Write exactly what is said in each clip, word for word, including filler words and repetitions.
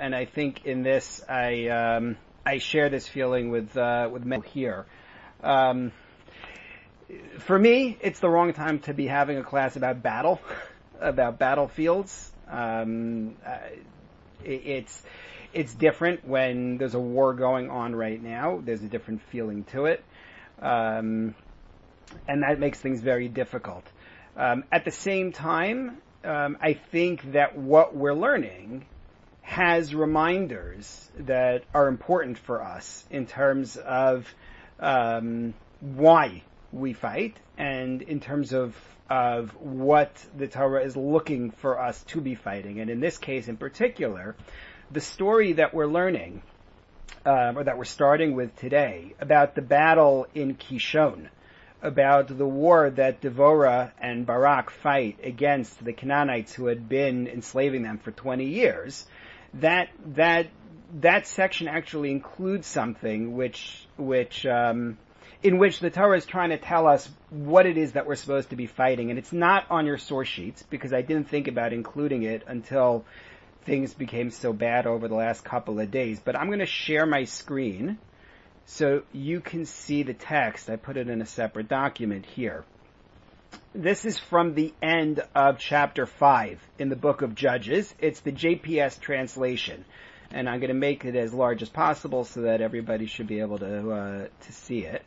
and I think in this I um, I share this feeling with uh, with many here. Um, for me, it's the wrong time to be having a class about battle, about battlefields. Um, uh, it, it's it's different when there's a war going on right now. There's a different feeling to it, um, and that makes things very difficult. Um, at the same time, um, I think that what we're learning has reminders that are important for us in terms of um, why we fight and in terms of of what the Torah is looking for us to be fighting. And in this case in particular, the story that we're learning, uh, or that we're starting with today, about the battle in Kishon, about the war that Devorah and Barak fight against the Canaanites who had been enslaving them for twenty years, that that that section actually includes something which which um, in which the Torah is trying to tell us what it is that we're supposed to be fighting. And it's not on your source sheets, because I didn't think about including it until things became so bad over the last couple of days. But I'm going to share my screen so you can see the text. I put it in a separate document here. This is from the end of chapter five in the book of Judges. It's the J P S translation. And I'm going to make it as large as possible so that everybody should be able to uh, to see it.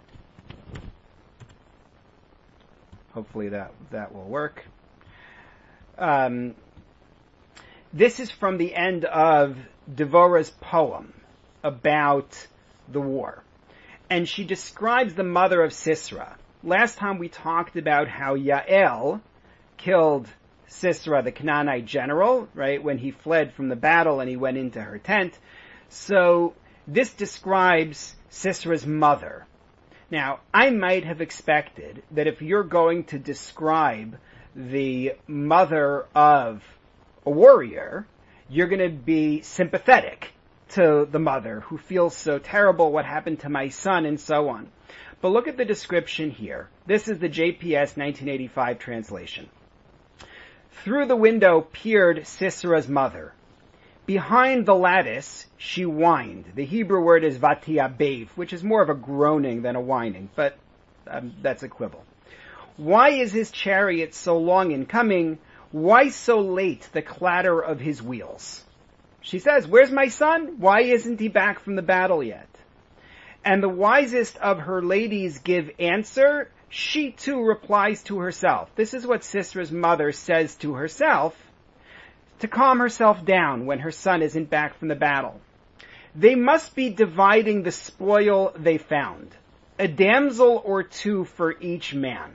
Hopefully that, that will work. Um, this is from the end of Devorah's poem about the war. And she describes the mother of Sisera. Last time we talked about how Yael killed Sisera, the Canaanite general, right, when he fled from the battle and he went into her tent. So this describes Sisera's mother. Now, I might have expected that if you're going to describe the mother of a warrior, you're going to be sympathetic to the mother who feels so terrible, what happened to my son, and so on. But look at the description here. This is the J P S nineteen eighty-five translation. Through the window peered Sisera's mother. Behind the lattice, she whined. The Hebrew word is vatiabev, which is more of a groaning than a whining, but um, that's a quibble. Why is his chariot so long in coming? Why so late the clatter of his wheels? She says, where's my son? Why isn't he back from the battle yet? And the wisest of her ladies give answer. She too replies to herself. This is what Sisera's mother says to herself to calm herself down when her son isn't back from the battle. They must be dividing the spoil they found, a damsel or two for each man.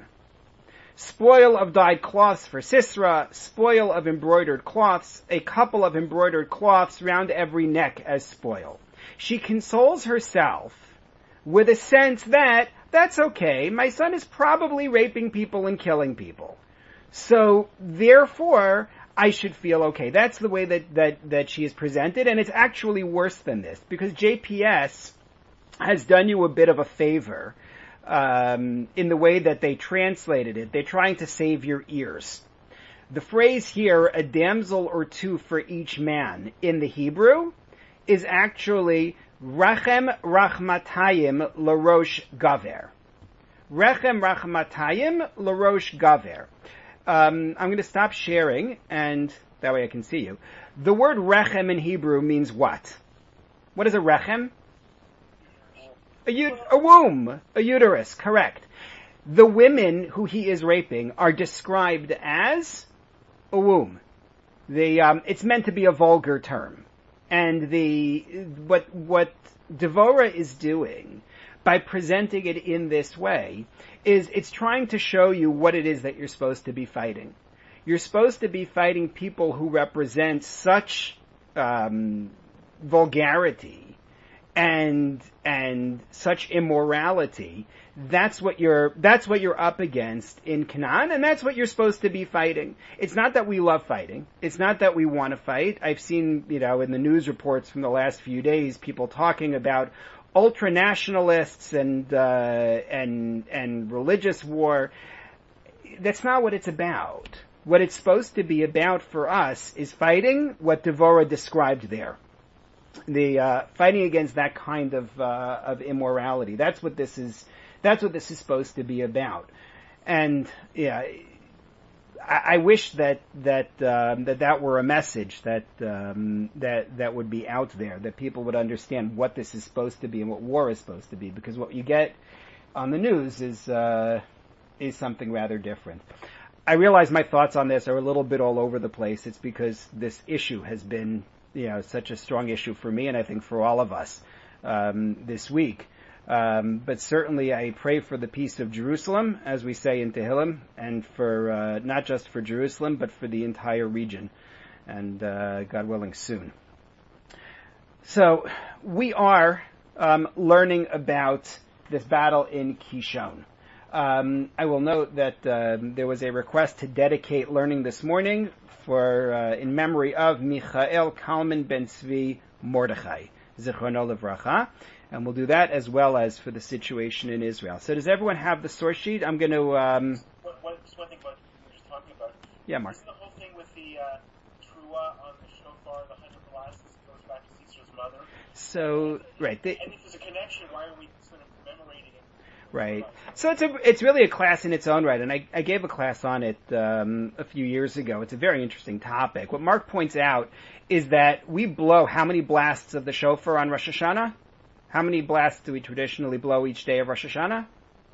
Spoil of dyed cloths for Sisera, spoil of embroidered cloths, a couple of embroidered cloths round every neck as spoil. She consoles herself with a sense that, that's okay, my son is probably raping people and killing people. So, therefore, I should feel okay. That's the way that, that, that she is presented, and it's actually worse than this, because J P S has done you a bit of a favor um, in the way that they translated it. They're trying to save your ears. The phrase here, a damsel or two for each man, in the Hebrew, is actually Rechem Rachmatayim Larosh Gaver. Rechem Rachmatayim Larosh Gaver. Um, I'm going to stop sharing, and that way I can see you. The word rechem in Hebrew means what? What is a rechem? A, u- a womb, a uterus, correct. The women who he is raping are described as a womb. The, um, it's meant to be a vulgar term. And the, what, what Devorah is doing by presenting it in this way is it's trying to show you what it is that you're supposed to be fighting. You're supposed to be fighting people who represent such um, vulgarity and and such immorality. That's what you're that's what you're up against in Canaan, and that's what you're supposed to be fighting. It's not that we love fighting. It's not that we want to fight. I've seen, you know, in the news reports from the last few days, people talking about ultra-nationalists and, uh, and, and religious war. That's not what it's about. What it's supposed to be about for us is fighting what Devorah described there. the uh, fighting against that kind of uh, of immorality. That's what this is. That's what this is supposed to be about. And yeah, I, I wish that that um, that that were a message that um, that that would be out there, that people would understand what this is supposed to be and what war is supposed to be. Because what you get on the news is uh, is something rather different. I realize my thoughts on this are a little bit all over the place. It's because this issue has been, you know, such a strong issue for me, and I think for all of us um, this week. Um, but certainly, I pray for the peace of Jerusalem, as we say in Tehillim, and for uh, not just for Jerusalem, but for the entire region, and uh, God willing, soon. So we are um, learning about this battle in Kishon. Um, I will note that um, there was a request to dedicate learning this morning for uh, in memory of Michael Kalman Ben Tzvi Mordechai, Zichrono Livracha, and we'll do that as well as for the situation in Israel. So does everyone have the source sheet? I'm going to... Um, what, what, just one thing about what you were just talking about. Yeah, Mark. Isn't the whole thing with the uh, trua on the shofar, the hundred blasts, goes back to Sisra's mother? So, right. The, and if there's a connection, why are we sort of commemorating it? Right. So it's a, it's really a class in its own right, and I, I gave a class on it um, a few years ago. It's a very interesting topic. What Mark points out is that we blow how many blasts of the shofar on Rosh Hashanah? How many blasts do we traditionally blow each day of Rosh Hashanah?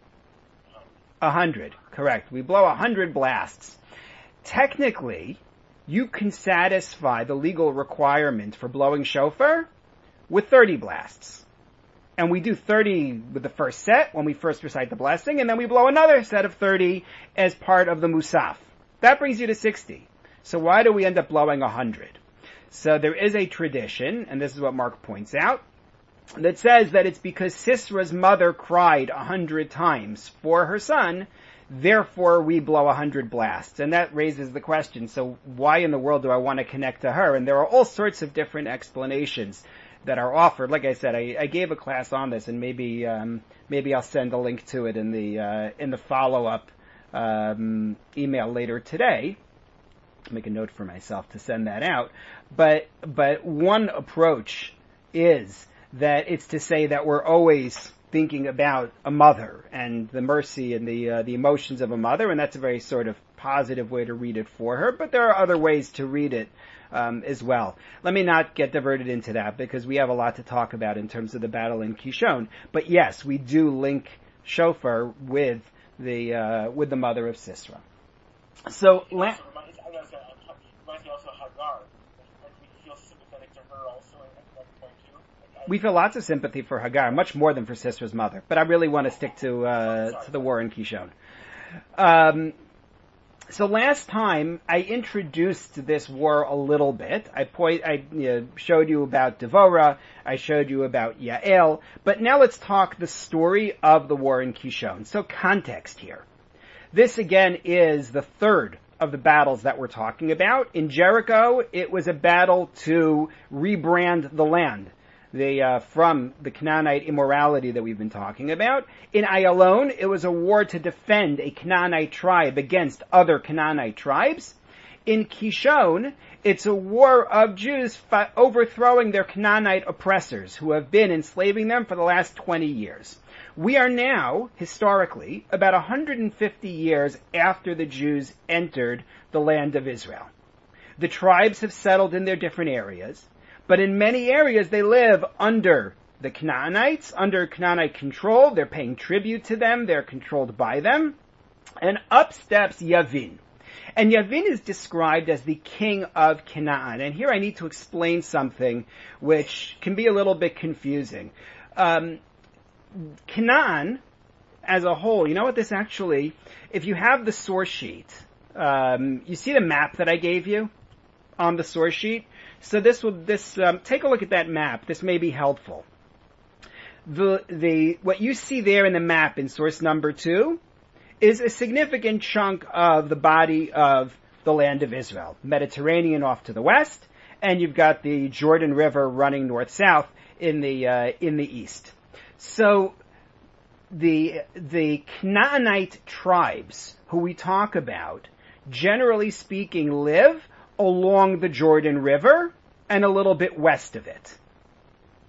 A hundred. Correct. We blow a hundred blasts. Technically, you can satisfy the legal requirement for blowing shofar with thirty blasts. And we do thirty with the first set when we first recite the blessing, and then we blow another set of thirty as part of the Musaf. That brings you to sixty. So why do we end up blowing one hundred? So there is a tradition, and this is what Mark points out, that says that it's because Sisra's mother cried a hundred times for her son, therefore we blow a hundred blasts. And that raises the question, so why in the world do I want to connect to her? And there are all sorts of different explanations that are offered. Like I said, I, I gave a class on this, and maybe um, maybe I'll send a link to it in the uh, in the follow-up um, email later today. Make a note for myself to send that out. But but one approach is that it's to say that we're always thinking about a mother and the mercy and the uh, the emotions of a mother, and that's a very sort of positive way to read it for her. But there are other ways to read it um, as well. Let me not get diverted into that because we have a lot to talk about in terms of the battle in Kishon. But yes, we do link shofar with the uh, with the mother of Sisra. So. It also reminds, I was gonna, reminds me also of Hagar. Like we feel sympathetic to her also at that point too. We feel lots of sympathy for Hagar, much more than for Sisra's mother. But I really want to stick to uh, to the war in Kishon. Um, so last time I introduced this war a little bit. I point, I you know, showed you about Devorah. I showed you about Yael. But now let's talk the story of the war in Kishon. So context here. This again is the third of the battles that we're talking about. In Jericho, it was a battle to rebrand the land. The, uh, from the Canaanite immorality that we've been talking about. In Ayalon, it was a war to defend a Canaanite tribe against other Canaanite tribes. In Kishon, it's a war of Jews fi- overthrowing their Canaanite oppressors who have been enslaving them for the last twenty years. We are now, historically, about one hundred fifty years after the Jews entered the land of Israel. The tribes have settled in their different areas. But in many areas, they live under the Canaanites, under Canaanite control. They're paying tribute to them. They're controlled by them. And up steps Yavin. And Yavin is described as the king of Canaan. And here I need to explain something which can be a little bit confusing. Um, Canaan, as a whole, you know what this actually, if you have the source sheet, um, you see the map that I gave you on the source sheet? So this will, this, um, take a look at that map. This may be helpful. The, the, what you see there in the map in source number two is a significant chunk of the body of the land of Israel. Mediterranean off to the west, and you've got the Jordan River running north-south in the, uh, in the east. So, the, the Canaanite tribes who we talk about, generally speaking, live along the Jordan River and a little bit west of it.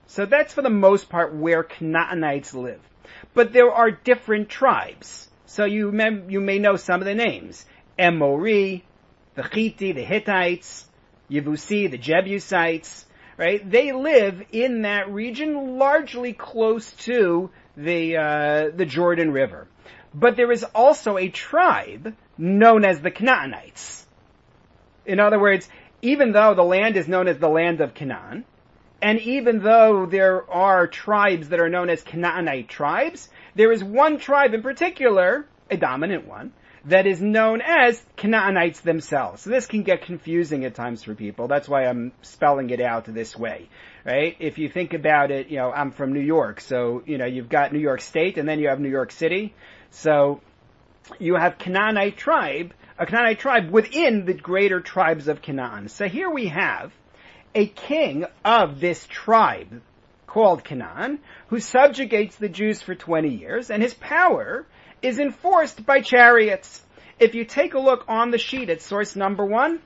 So that's for the most part where Canaanites live. But there are different tribes. So you may, you may know some of the names. Emori, the Chiti, the Hittites, Yevusi, the Jebusites, right? They live in that region largely close to the, uh, the Jordan River. But there is also a tribe known as the Canaanites. In other words, even though the land is known as the land of Canaan, and even though there are tribes that are known as Canaanite tribes, there is one tribe in particular, a dominant one, that is known as Canaanites themselves. So this can get confusing at times for people. That's why I'm spelling it out this way, right? If you think about it, you know, I'm from New York, so, you know, you've got New York State and then you have New York City. So you have Canaanite tribe, a Canaanite tribe within the greater tribes of Canaan. So here we have a king of this tribe called Canaan who subjugates the Jews for twenty years, and his power is enforced by chariots. If you take a look on the sheet at source number one,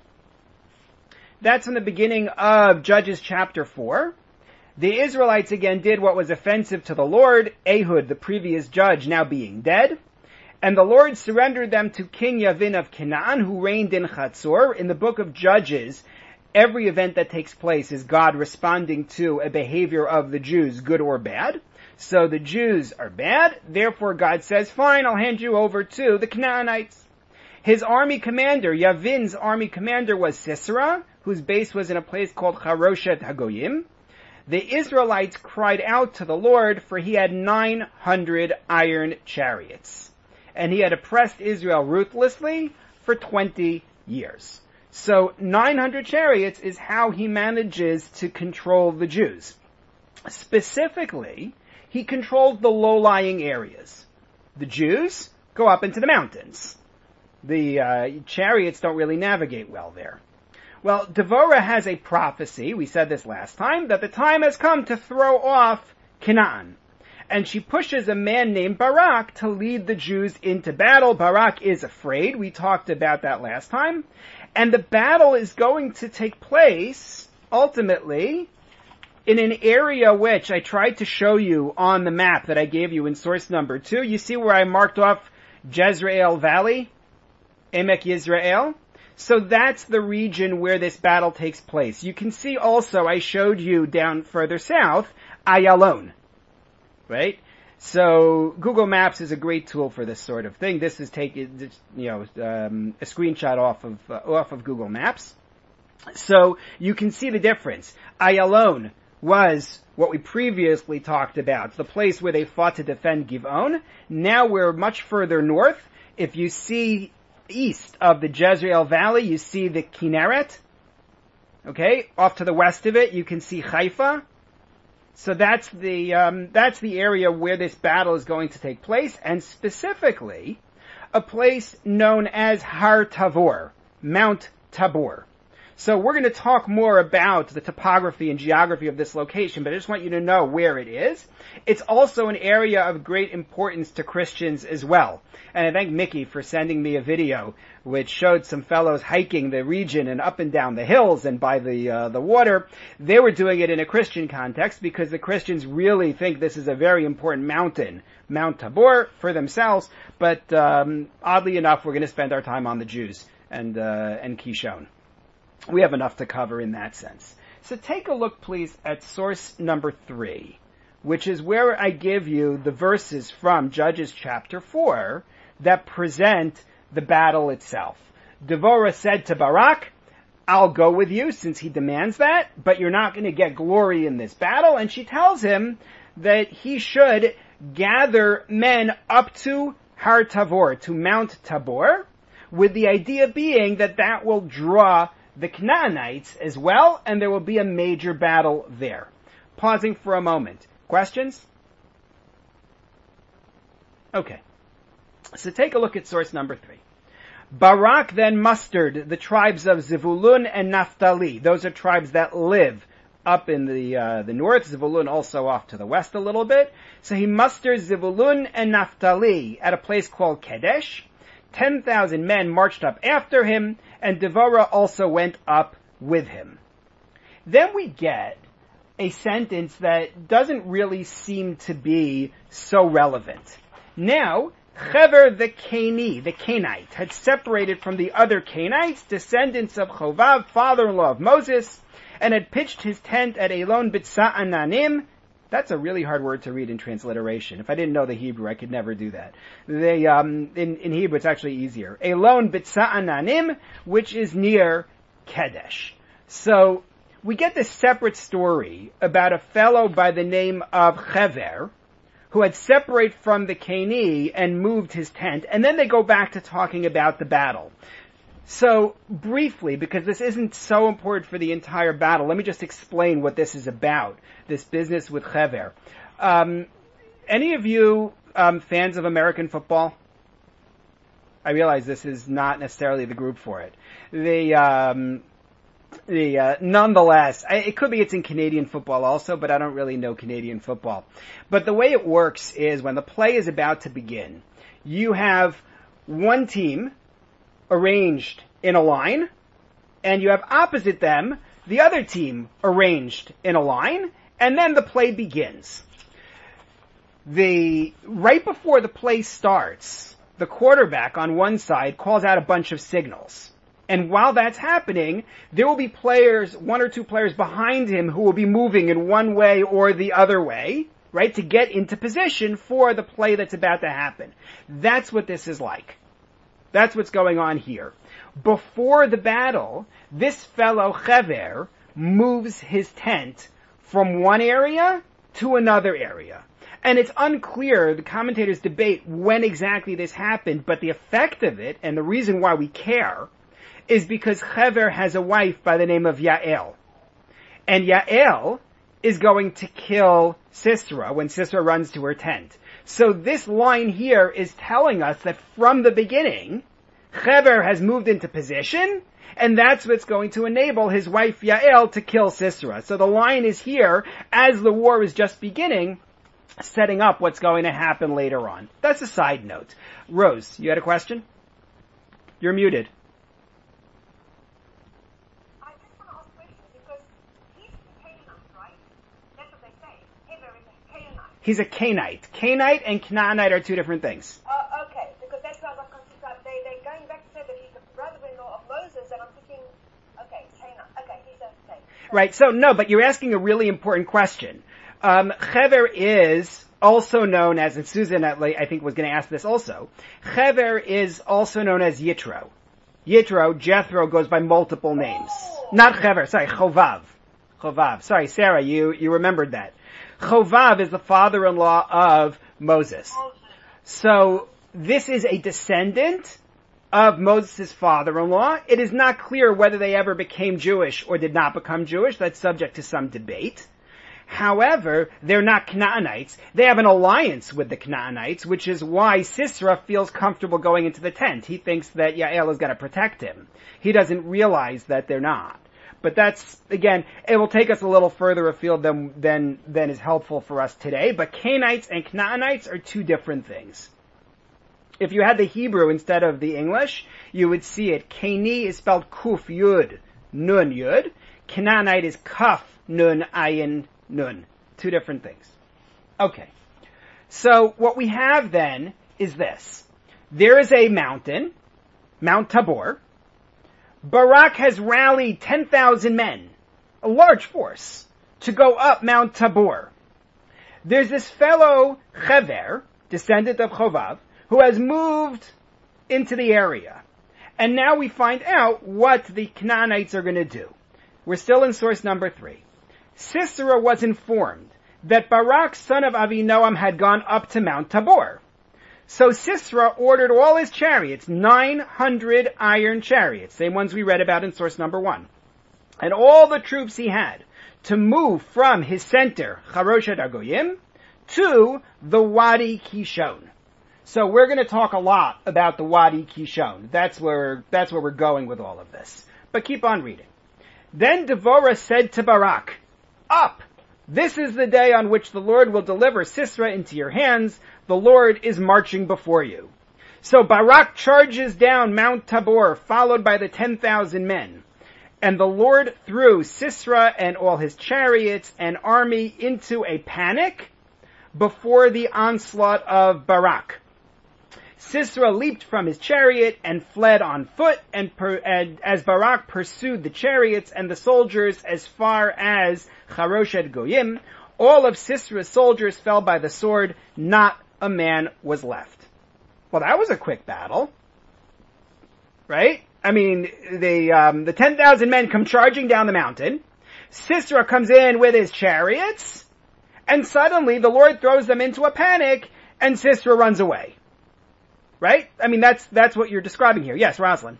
that's in the beginning of Judges chapter four. The Israelites again did what was offensive to the Lord, Ehud, the previous judge, now being dead. And the Lord surrendered them to King Yavin of Canaan, who reigned in Chatzor. In the book of Judges, every event that takes place is God responding to a behavior of the Jews, good or bad. So the Jews are bad, therefore God says, fine, I'll hand you over to the Canaanites. His army commander, Yavin's army commander, was Sisera, whose base was in a place called Charoshet Hagoyim. The Israelites cried out to the Lord, for he had nine hundred iron chariots. And he had oppressed Israel ruthlessly for twenty years. So nine hundred chariots is how he manages to control the Jews. Specifically, he controls the low-lying areas. The Jews go up into the mountains. The uh, chariots don't really navigate well there. Well, Devorah has a prophecy, we said this last time, that the time has come to throw off Canaan. And she pushes a man named Barak to lead the Jews into battle. Barak is afraid. We talked about that last time. And the battle is going to take place, ultimately, in an area which I tried to show you on the map that I gave you in source number two. You see where I marked off Jezreel Valley, Emek Yisrael? So that's the region where this battle takes place. You can see also, I showed you down further south, Ayalon. Right? So Google Maps is a great tool for this sort of thing. This is taken, you know, um, a screenshot off of uh, off of Google Maps. So you can see the difference. Ayalon was what we previously talked about, the place where they fought to defend Giv'on. Now we're much further north. If you see east of the Jezreel Valley, you see the Kinneret. Okay, off to the west of it, you can see Haifa. So that's the um, that's the area where this battle is going to take place, and specifically a place known as Har Tavor, Mount Tabor. So we're going to talk more about the topography and geography of this location, but I just want you to know where it is. It's also an area of great importance to Christians as well. And I thank Mickey for sending me a video which showed some fellows hiking the region and up and down the hills and by the uh, the water. They were doing it in a Christian context because the Christians really think this is a very important mountain, Mount Tabor, for themselves. But um, oddly enough, we're going to spend our time on the Jews and uh, and Kishon. We have enough to cover in that sense. So take a look, please, at source number three, which is where I give you the verses from Judges chapter four that present the battle itself. Devorah said to Barak, I'll go with you since he demands that, but you're not going to get glory in this battle. And she tells him that he should gather men up to Har Tavor, to Mount Tabor, with the idea being that that will draw the Canaanites as well, and there will be a major battle there. Pausing for a moment. Questions? Okay. So take a look at source number three. Barak then mustered the tribes of Zevulun and Naphtali. Those are tribes that live up in the uh, the north. Zevulun also off to the west a little bit. So he musters Zevulun and Naphtali at a place called Kadesh. Ten thousand men marched up after him, and Devorah also went up with him. Then we get a sentence that doesn't really seem to be so relevant. Now, Chever the Cani, the Canaanite, had separated from the other Canaanites, descendants of Chovav, father-in-law of Moses, and had pitched his tent at Elon B'Tsa'ananim. That's a really hard word to read in transliteration. If I didn't know the Hebrew, I could never do that. They, um, in, in Hebrew, it's actually easier. Elon B'Tsa'ananim, which is near Kedesh. So, we get this separate story about a fellow by the name of Chever, who had separated from the Cani and moved his tent, and then they go back to talking about the battle. So, briefly, because this isn't so important for the entire battle, let me just explain what this is about, this business with Chever. Um, any of you um, fans of American football? I realize this is not necessarily the group for it. The, um, the, uh, nonetheless, I, it could be it's in Canadian football also, but I don't really know Canadian football. But the way it works is when the play is about to begin, you have one team arranged in a line, and you have opposite them the other team arranged in a line, and then the play begins. The, right before the play starts, the quarterback on one side calls out a bunch of signals. And while that's happening, there will be players, one or two players behind him who will be moving in one way or the other way, right, to get into position for the play that's about to happen. That's what this is like. That's what's going on here. Before the battle, this fellow Chever moves his tent from one area to another area. And it's unclear, the commentators debate when exactly this happened, but the effect of it, and the reason why we care, is because Chever has a wife by the name of Yael. And Yael is going to kill Sisera when Sisera runs to her tent. So this line here is telling us that from the beginning, Chever has moved into position, and that's what's going to enable his wife Yael to kill Sisera. So the line is here, as the war is just beginning, setting up what's going to happen later on. That's a side note. Rose, you had a question? You're muted. I just want to ask a question, because he's a Canaanite, right? That's what they say. Heber is a Canaanite. He's a Canaanite. Canaanite and Canaanite are two different things. Uh, okay, because that's why I was confused. They, they're going back to say that he's the brother-in-law of Moses, and I'm thinking, okay, Canaanite. Okay, he's a okay. Right, so no, but you're asking a really important question. Um, Chever is also known as, and Susan, I think, was going to ask this also. Chever is also known as Yitro. Yitro, Jethro, goes by multiple names. Oh. Not Chever, sorry, Chovav. Chovav. Sorry, Sarah, you, you remembered that. Chovav is the father-in-law of Moses. So, this is a descendant of Moses' father-in-law. It is not clear whether they ever became Jewish or did not become Jewish. That's subject to some debate. However, they're not Canaanites. They have an alliance with the Canaanites, which is why Sisera feels comfortable going into the tent. He thinks that Yael is going to protect him. He doesn't realize that they're not. But that's, again, it will take us a little further afield than, than, than is helpful for us today. But Canaanites and Canaanites are two different things. If you had the Hebrew instead of the English, you would see it. Cani is spelled Kuf Yud Nun Yud. Canaanite is Kaf Nun Ayin Nun. Two different things. Okay. So what we have then is this. There is a mountain, Mount Tabor. Barak has rallied ten thousand men, a large force, to go up Mount Tabor. There's this fellow Chever, descendant of Chovav, who has moved into the area. And now we find out what the Canaanites are going to do. We're still in source number three. Sisera was informed that Barak, son of Avinoam, had gone up to Mount Tabor. So Sisera ordered all his chariots, nine hundred iron chariots, same ones we read about in source number one, and all the troops he had, to move from his center, Charoshet Agoyim, to the Wadi Kishon. So we're going to talk a lot about the Wadi Kishon. That's where, that's where we're going with all of this. But keep on reading. Then Devorah said to Barak, "Up! This is the day on which the Lord will deliver Sisera into your hands. The Lord is marching before you." So Barak charges down Mount Tabor, followed by the ten thousand men. And the Lord threw Sisera and all his chariots and army into a panic before the onslaught of Barak. Sisera leaped from his chariot and fled on foot, and, per, and as Barak pursued the chariots and the soldiers as far as Charoshet Goyim, all of Sisera's soldiers fell by the sword, not a man was left. Well, that was a quick battle. Right? I mean, the, um, the ten thousand men come charging down the mountain. Sisera comes in with his chariots, and suddenly the Lord throws them into a panic, and Sisera runs away. Right? I mean, that's, that's what you're describing here. Yes, Rosalind.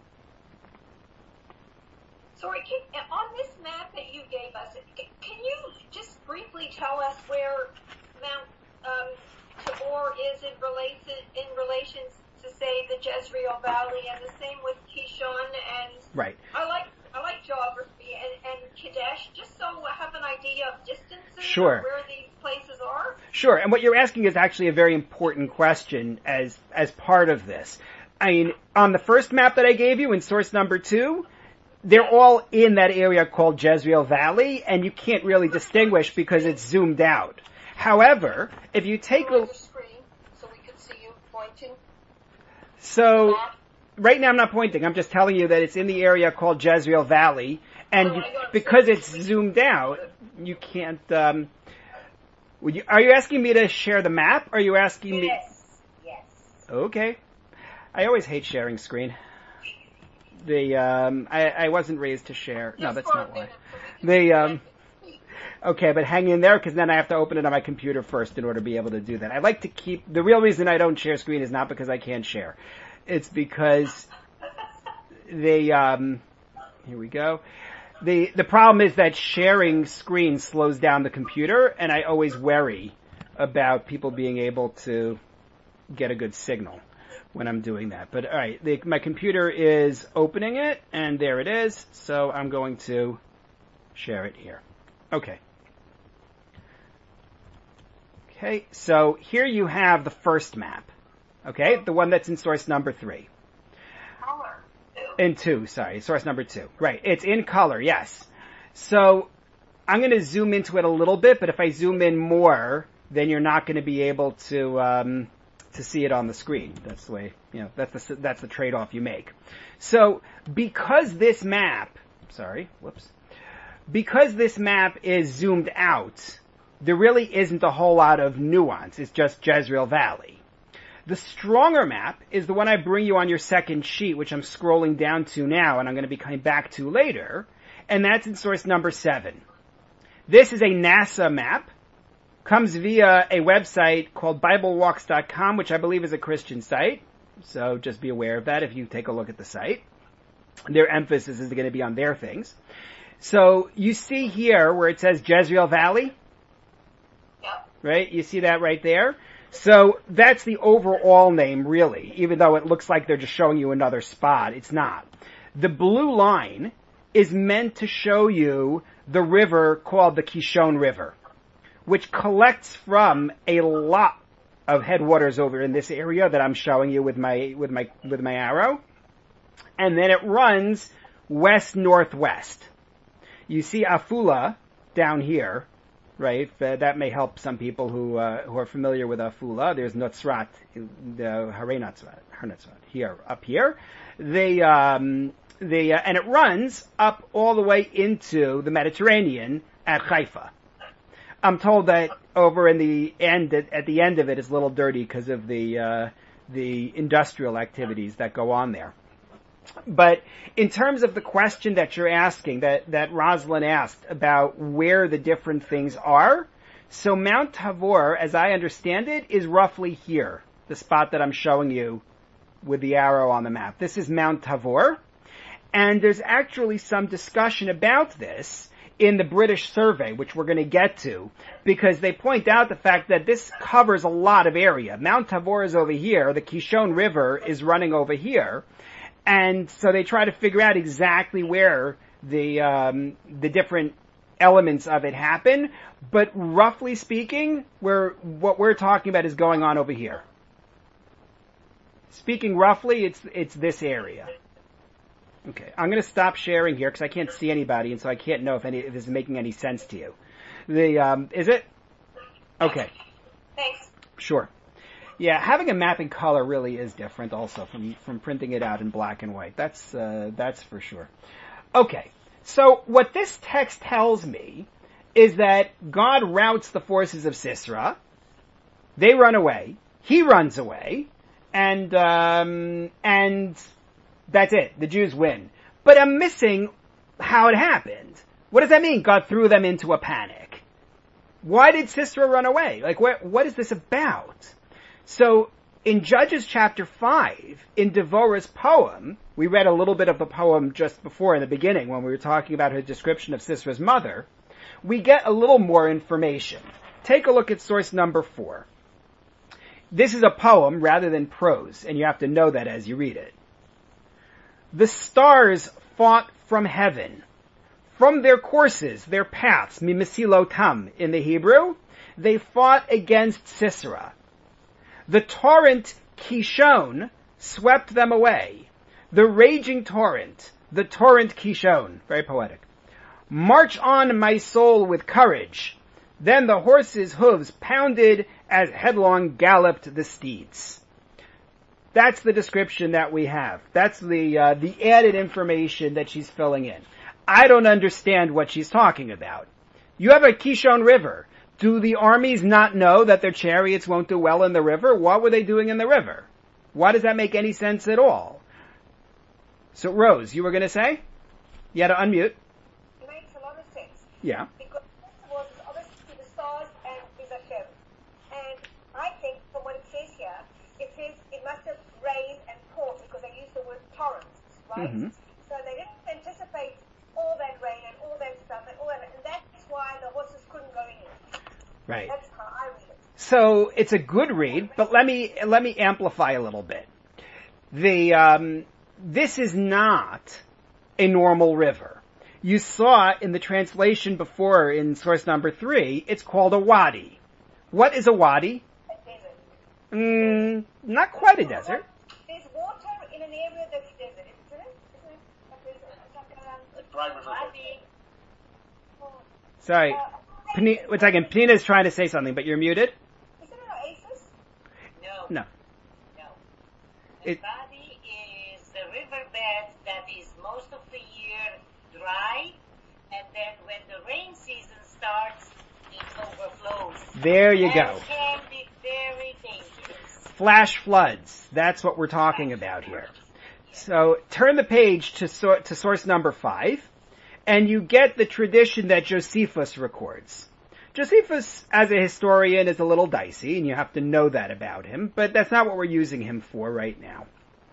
Sorry, can, on this map that you gave us, can, can you just briefly tell us where Mount um, Tabor is in relation, in relation to, say, the Jezreel Valley, and the same with Kishon, and right. I like I like geography, and, and Kadesh, just so I have an idea of distances sure. of where these places are. Sure, and what you're asking is actually a very important question as as part of this. I mean, on the first map that I gave you in source number two, they're all in that area called Jezreel Valley, and you can't really distinguish because it's zoomed out. However, if you take a... the screen so we can see you pointing. So, right now I'm not pointing, I'm just telling you that it's in the area called Jezreel Valley, and Oh, you, I know. because it's zoomed out, you can't, um... Would you, are you asking me to share the map? Or are you asking me... Yes, yes. Okay. I always hate sharing screen. The, um, I, I wasn't raised to share. No, Just that's for a not why. minute so we can The, see um, it. okay, but hang in there, because then I have to open it on my computer first in order to be able to do that. I like to keep, the real reason I don't share screen is not because I can't share. It's because the, um, here we go. The, the problem is that sharing screen slows down the computer, and I always worry about people being able to get a good signal when I'm doing that. But alright, my computer is opening it, and there it is, so I'm going to share it here. Okay. Okay, so here you have the first map. Okay, the one that's in source number three. Color. In two, sorry, source number two. Right, it's in color, yes. So, I'm going to zoom into it a little bit, but if I zoom in more, then you're not going to be able to, um, to see it on the screen. That's the way, you know, that's the, that's the trade-off you make. So, because this map, sorry, whoops, because this map is zoomed out, there really isn't a whole lot of nuance. It's just Jezreel Valley. The stronger map is the one I bring you on your second sheet, which I'm scrolling down to now, and I'm going to be coming back to later, and that's in source number seven. This is a NASA map, comes via a website called Bible Walks dot com, which I believe is a Christian site, so just be aware of that if you take a look at the site. Their emphasis is going to be on their things. So you see here where it says Jezreel Valley, Yep. right? You see that right there? So that's the overall name, really, even though it looks like they're just showing you another spot. It's not. The blue line is meant to show you the river called the Kishon River, which collects from a lot of headwaters over in this area that I'm showing you with my with my with my arrow, and then it runs west northwest. You see Afula down here. Right, uh, that may help some people who uh, who are familiar with Afula. There's Notzrat, the Harei Notzrat, Notzrat here, up here. They, um, they, uh, and it runs up all the way into the Mediterranean at Haifa. I'm told that over in the end, at, at the end of it, it's a little dirty because of the uh, the industrial activities that go on there. But in terms of the question that you're asking, that, that Rosalind asked about where the different things are, so Mount Tabor, as I understand it, is roughly here, the spot that I'm showing you with the arrow on the map. This is Mount Tabor, and there's actually some discussion about this in the British survey, which we're going to get to, because they point out the fact that this covers a lot of area. Mount Tabor is over here, the Kishon River is running over here, and so they try to figure out exactly where the um, the different elements of it happen. But roughly speaking, we're, what we're talking about is going on over here. Speaking roughly, it's it's this area. Okay, I'm going to stop sharing here because I can't see anybody, and so I can't know if any if this is making any sense to you. The um, is it? Okay. Thanks. Sure. Yeah, having a map in color really is different, also from from printing it out in black and white. That's uh, that's for sure. Okay, so what this text tells me is that God routs the forces of Sisera. They run away. He runs away, and um, and. That's it. The Jews win. But I'm missing how it happened. What does that mean? God threw them into a panic. Why did Sisera run away? Like, what, what is this about? So, in Judges chapter five, in Devorah's poem, we read a little bit of the poem just before in the beginning when we were talking about her description of Sisera's mother. We get a little more information. Take a look at source number four. This is a poem rather than prose, and you have to know that as you read it. The stars fought from heaven. From their courses, their paths, mimesilotam in the Hebrew, they fought against Sisera. The torrent Kishon swept them away. The raging torrent, the torrent Kishon, very poetic. March on, my soul, with courage. Then the horses' hooves pounded as headlong galloped the steeds. That's the description that we have. That's the uh, the added information that she's filling in. I don't understand what she's talking about. You have a Kishon River. Do the armies not know that their chariots won't do well in the river? What were they doing in the river? Why does that make any sense at all? So, Rose, you were going to say? You had to unmute. It makes a lot of sense. Yeah. Because first of all, it's obviously the stars and is Hashem. And I think from what it says here, it says it must have rained and poured because they use the word torrents, right? Mm-hmm. So they didn't anticipate all that rain and all that stuff and all that, and that's why the horses couldn't go in. Right. That's how I read it. So it's a good read, but let me let me amplify a little bit. The um, this is not a normal river. You saw in the translation before in source number three, it's called a wadi. What is a wadi? A desert. Mm, not quite a desert. There's water in an area that's desert, isn't it? Isn't it? Like there's a- like a- A dry river. Sorry. Pani- one second. Panina's trying to say something, but you're muted? Isn't it an oasis? No. No. No. The It- Wadi is a riverbed that is most of the year dry, and then when the rain season starts, it overflows. There you and go. can be very dangerous. Flash floods. That's what we're talking about here. So turn the page to, so- to source number five, and you get the tradition that Josephus records. Josephus, as a historian, is a little dicey, and you have to know that about him, but that's not what we're using him for right now.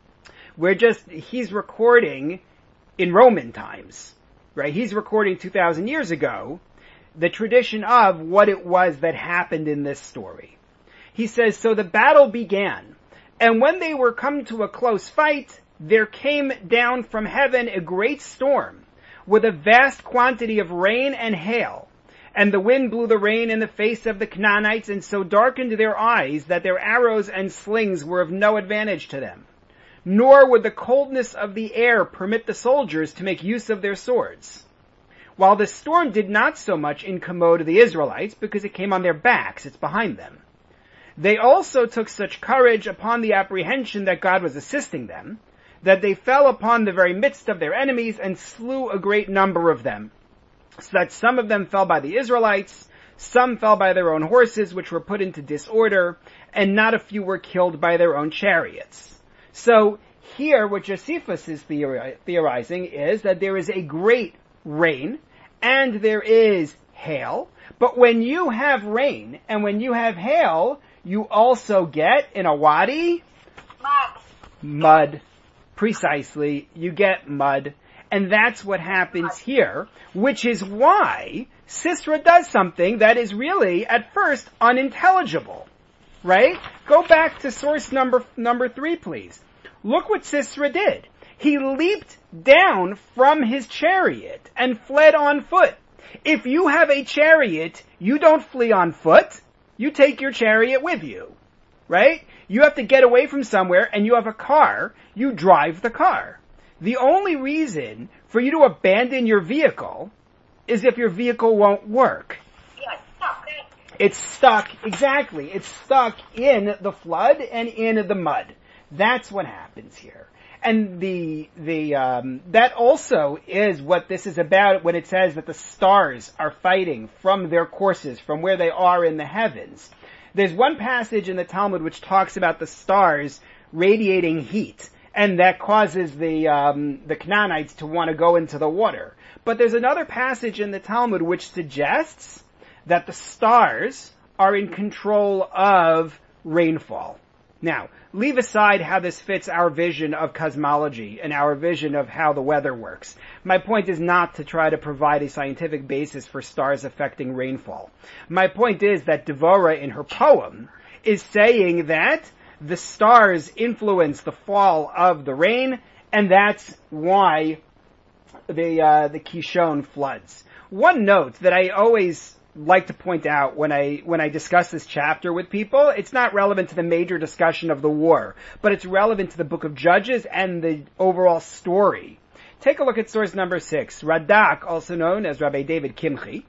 We're just, he's recording in Roman times, right? He's recording two thousand years ago the tradition of what it was that happened in this story. He says, so the battle began, and when they were come to a close fight, there came down from heaven a great storm, with a vast quantity of rain and hail. And the wind blew the rain in the face of the Canaanites, and so darkened their eyes that their arrows and slings were of no advantage to them. Nor would the coldness of the air permit the soldiers to make use of their swords. While the storm did not so much incommode the Israelites, because it came on their backs, it's behind them. They also took such courage upon the apprehension that God was assisting them, that they fell upon the very midst of their enemies and slew a great number of them, so that some of them fell by the Israelites, some fell by their own horses, which were put into disorder, and not a few were killed by their own chariots. So here, what Josephus is theori- theorizing is that there is a great rain, and there is hail, but when you have rain, and when you have hail, you also get, in a wadi, Mud. mud. Precisely, you get mud, and that's what happens here, which is why Sisera does something that is really, at first, unintelligible, right? Go back to source number, number three, please. Look what Sisera did. He leaped down from his chariot and fled on foot. If you have a chariot, you don't flee on foot, you take your chariot with you, right? You have to get away from somewhere and you have a car, you drive the car. The only reason for you to abandon your vehicle is if your vehicle won't work. Yeah, stuck. It's stuck, exactly. It's stuck in the flood and in the mud. That's what happens here. And the, the, um, that also is what this is about when it says that the stars are fighting from their courses, from where they are in the heavens. There's one passage in the Talmud which talks about the stars radiating heat, and that causes the, um, the Canaanites to want to go into the water. But there's another passage in the Talmud which suggests that the stars are in control of rainfall. Now, leave aside how this fits our vision of cosmology and our vision of how the weather works. My point is not to try to provide a scientific basis for stars affecting rainfall. My point is that Devorah in her poem is saying that the stars influence the fall of the rain, and that's why the, uh, the Kishon floods. One note that I always like to point out when I when I discuss this chapter with people, it's not relevant to the major discussion of the war, but it's relevant to the book of Judges and the overall story. Take a look at source number six. Radak, also known as Rabbi David Kimchi,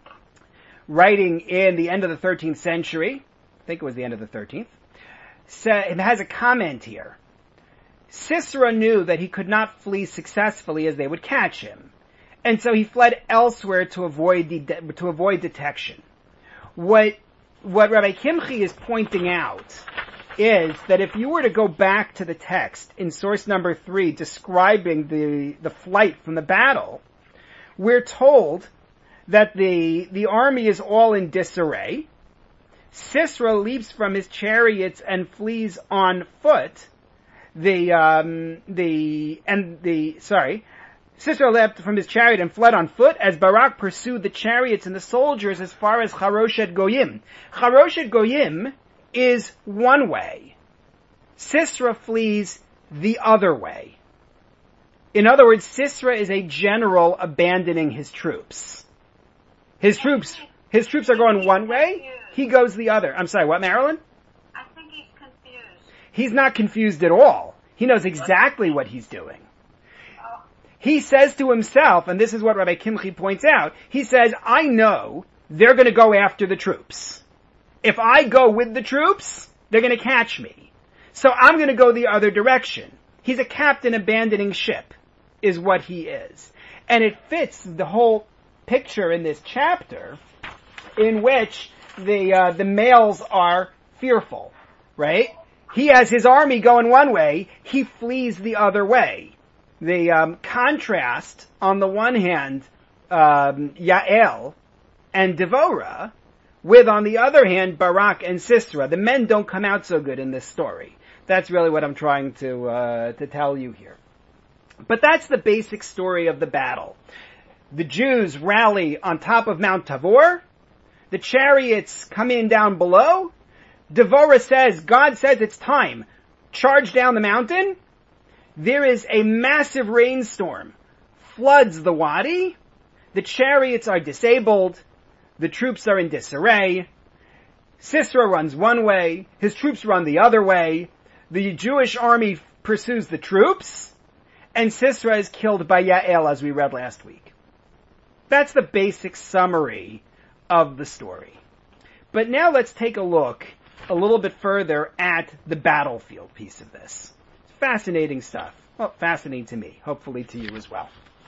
writing in the end of the thirteenth century, I think it was the end of the thirteenth, has a comment here. Sisera knew that he could not flee successfully as they would catch him, and so he fled elsewhere to avoid de- to avoid detection. What what Rabbi Kimchi is pointing out is that if you were to go back to the text in source number three describing the the flight from the battle, we're told that the the army is all in disarray. Sisera leaps from his chariots and flees on foot. The um the and the sorry. Sisera leapt from his chariot and fled on foot as Barak pursued the chariots and the soldiers as far as Charoshet Goyim. Charoshet Goyim is one way. Sisera flees the other way. In other words, Sisera is a general abandoning his troops. His troops, his troops are going one way, he goes the other. I'm sorry, what, Marilyn? I think he's confused. He's not confused at all. He knows exactly what he's doing. He says to himself, and this is what Rabbi Kimchi points out, he says, I know they're going to go after the troops. If I go with the troops, they're going to catch me. So I'm going to go the other direction. He's a captain abandoning ship, is what he is. And it fits the whole picture in this chapter in which the, uh, the males are fearful, right? He has his army going one way, he flees the other way. The um, contrast, on the one hand, um, Yael and Devorah, with, on the other hand, Barak and Sisera. The men don't come out so good in this story. That's really what I'm trying to uh, to tell you here. But that's the basic story of the battle. The Jews rally on top of Mount Tabor. The chariots come in down below. Devorah says, God says it's time. Charge down the mountain. There is a massive rainstorm, floods the wadi, the chariots are disabled, the troops are in disarray, Sisera runs one way, his troops run the other way, the Jewish army pursues the troops, and Sisera is killed by Yael, as we read last week. That's the basic summary of the story. But now let's take a look a little bit further at the battlefield piece of this. Fascinating stuff. Well, fascinating to me. Hopefully to you as well.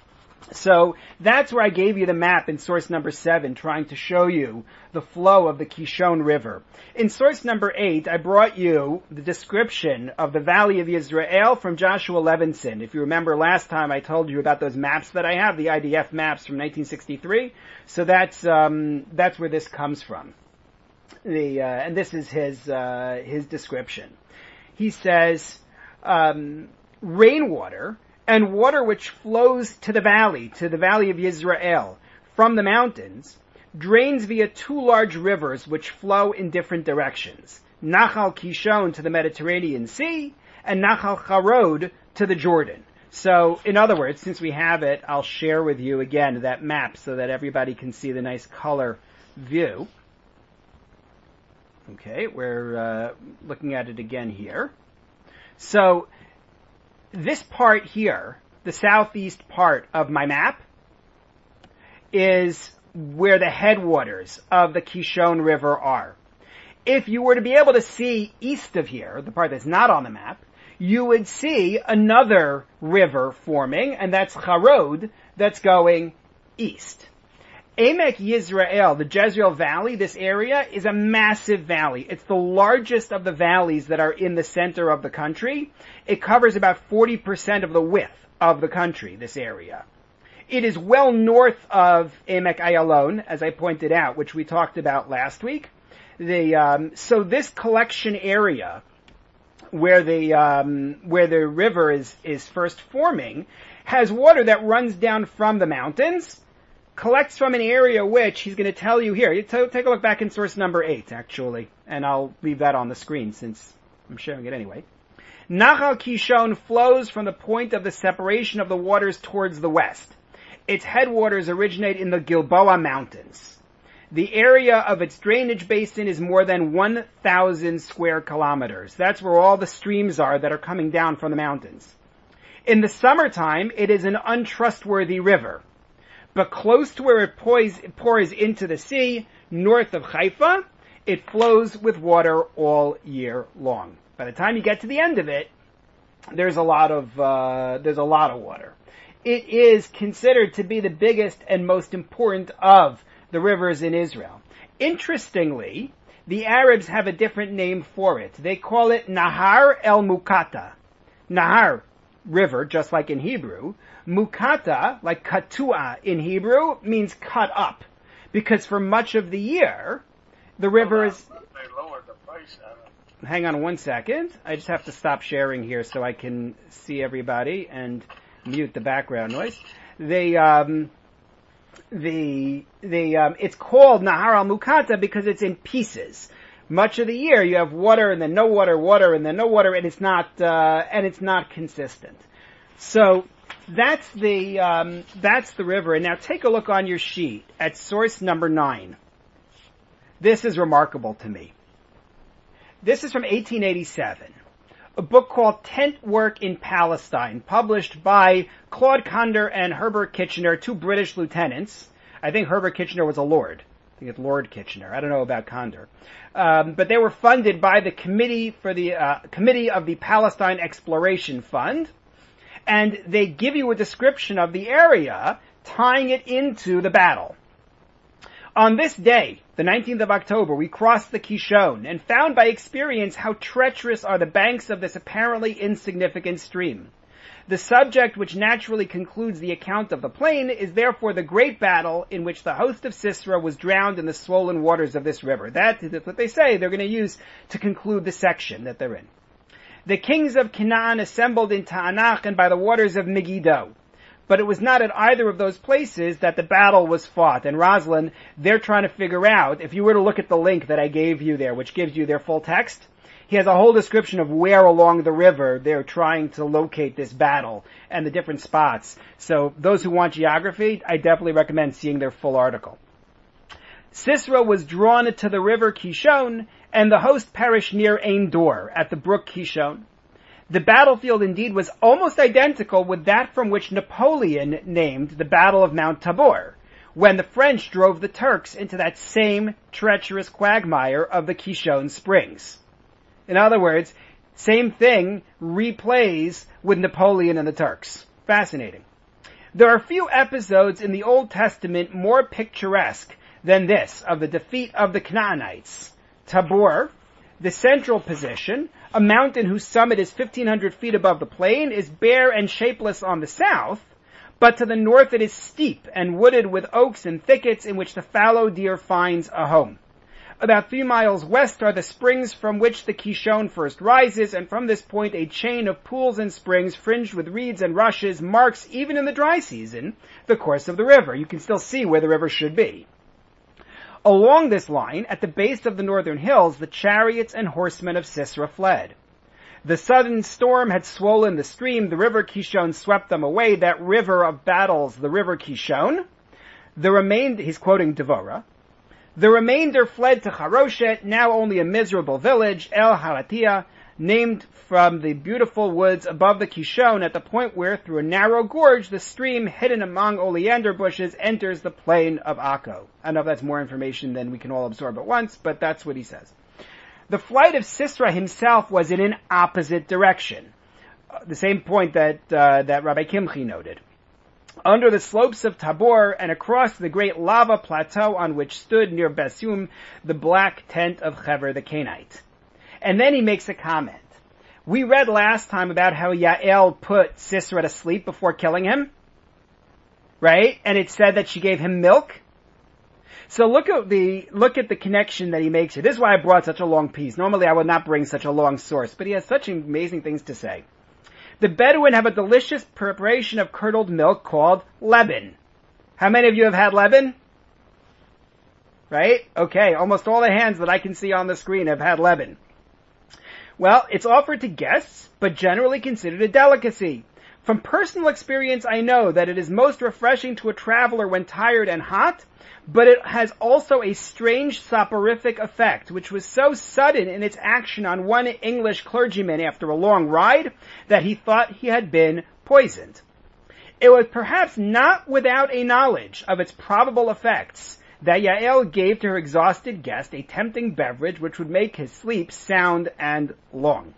So that's where I gave you the map in source number seven, trying to show you the flow of the Kishon River. In source number eight, I brought you the description of the Valley of Yisrael from Joshua Levinson. If you remember last time I told you about those maps that I have, the I D F maps from nineteen sixty-three. So that's, um, that's where this comes from. The, uh, and this is his, uh, his description. He says, Um, rainwater and water which flows to the valley, to the Valley of Yisrael, from the mountains, drains via two large rivers which flow in different directions. Nachal Kishon to the Mediterranean Sea, and Nachal Harod to the Jordan. So, in other words, since we have it, I'll share with you again that map so that everybody can see the nice color view. Okay, we're uh, looking at it again here. So, this part here the southeast part of my map, is where the headwaters of the Kishon River are. If you were to be able to see east of here, the part that's not on the map, you would see another river forming, and that's Harod, that's going east. Emek Yisrael, the Jezreel Valley, this area, is a massive valley. It's the largest of the valleys that are in the center of the country. It covers about forty percent of the width of the country, this area. It is well north of Emek Ayalon, as I pointed out, which we talked about last week. The, um, so this collection area, where the, um, where the river is, is first forming, has water that runs down from the mountains, collects from an area which he's going to tell you here. Take a look back in source number eight, actually, and I'll leave that on the screen since I'm showing it anyway. Nahal Kishon flows from the point of the separation of the waters towards the west. Its headwaters originate in the Gilboa Mountains. The area of its drainage basin is more than one thousand square kilometers. That's where all the streams are that are coming down from the mountains. In the summertime, it is an untrustworthy river. But close to where it pours, it pours into the sea, north of Haifa, it flows with water all year long. By the time you get to the end of it, there's a lot of, uh, there's a lot of water. It is considered to be the biggest and most important of the rivers in Israel. Interestingly, the Arabs have a different name for it. They call it Nahar el Mukata. Nahar, river, just like in Hebrew. Mukata, like katua in Hebrew, means cut up. Because for much of the year, the river is... They lowered the price on it. Hang on one second. I just have to stop sharing here so I can see everybody and mute the background noise. They, um, the, the, um, it's called Nahar al Mukata because it's in pieces. Much of the year you have water and then no water, water and then no water, and it's not, uh, and it's not consistent. So, that's the, um, that's the river. And now take a look on your sheet at source number nine. This is remarkable to me. This is from eighteen eighty-seven. A book called Tent Work in Palestine, published by Claude Conder and Herbert Kitchener, two British lieutenants. I think Herbert Kitchener was a lord. I think it's Lord Kitchener. I don't know about Conder. Um, but they were funded by the Committee for the, uh, Committee of the Palestine Exploration Fund. And they give you a description of the area, tying it into the battle. On this day, the nineteenth of October, we crossed the Kishon and found by experience how treacherous are the banks of this apparently insignificant stream. The subject which naturally concludes the account of the plain is therefore the great battle in which the host of Sisera was drowned in the swollen waters of this river. That is what they say they're going to use to conclude the section that they're in. The kings of Canaan assembled in Ta'anach and by the waters of Megiddo. But it was not at either of those places that the battle was fought. And Roslyn, they're trying to figure out, if you were to look at the link that I gave you there, which gives you their full text, he has a whole description of where along the river they're trying to locate this battle and the different spots. So those who want geography, I definitely recommend seeing their full article. Sisera was drawn to the river Kishon, and the host perished near Ein Dor, at the brook Kishon. The battlefield indeed was almost identical with that from which Napoleon named the Battle of Mount Tabor, when the French drove the Turks into that same treacherous quagmire of the Kishon Springs. In other words, same thing replays with Napoleon and the Turks. Fascinating. There are few episodes in the Old Testament more picturesque than this of the defeat of the Canaanites. Tabor, the central position, a mountain whose summit is fifteen hundred feet above the plain, is bare and shapeless on the south, but to the north it is steep and wooded with oaks and thickets in which the fallow deer finds a home. About three miles west are the springs from which the Kishon first rises, and from this point a chain of pools and springs fringed with reeds and rushes marks, even in the dry season, the course of the river. You can still see where the river should be. Along this line, at the base of the northern hills, the chariots and horsemen of Sisera fled. The sudden storm had swollen the stream. The river Kishon swept them away. That river of battles, the river Kishon. The remainder, he's quoting Devorah. The remainder fled to Charoshet, now only a miserable village, El Haratia. named from the beautiful woods above the Kishon at the point where, through a narrow gorge, the stream hidden among oleander bushes enters the plain of Akko. I don't know if that's more information than we can all absorb at once, but that's what he says. The flight of Sisera himself was in an opposite direction. Uh, the same point that uh, that Rabbi Kimchi noted. Under the slopes of Tabor and across the great lava plateau on which stood near Besum the black tent of Hever the Canaanite. And then he makes a comment. We read last time about how Yael put Sisera to sleep before killing him, right? And it said that she gave him milk. So look at the look at the connection that he makes here. This is why I brought such a long piece. Normally I would not bring such a long source, but he has such amazing things to say. The Bedouin have a delicious preparation of curdled milk called Leben. How many of you have had Leben? Right? Okay, almost all the hands that I can see on the screen have had Leben. Well, it's offered to guests, but generally considered a delicacy. From personal experience, I know that it is most refreshing to a traveler when tired and hot, but it has also a strange soporific effect, which was so sudden in its action on one English clergyman after a long ride that he thought he had been poisoned. It was perhaps not without a knowledge of its probable effects that Yael gave to her exhausted guest a tempting beverage which would make his sleep sound and long.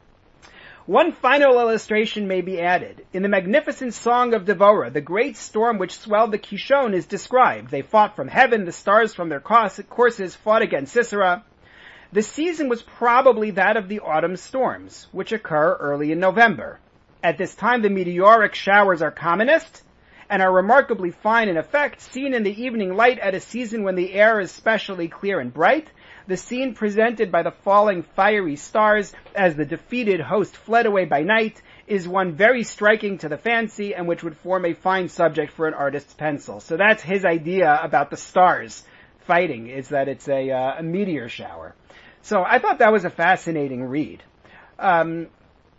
One final illustration may be added. In the magnificent song of Devorah, the great storm which swelled the Kishon is described. They fought from heaven, the stars from their courses fought against Sisera. The season was probably that of the autumn storms, which occur early in November. At this time, the meteoric showers are commonest, and are remarkably fine in effect, seen in the evening light at a season when the air is specially clear and bright. The scene presented by the falling fiery stars as the defeated host fled away by night is one very striking to the fancy and which would form a fine subject for an artist's pencil. So that's his idea about the stars fighting, is that it's a, uh, a meteor shower. So I thought that was a fascinating read. Um,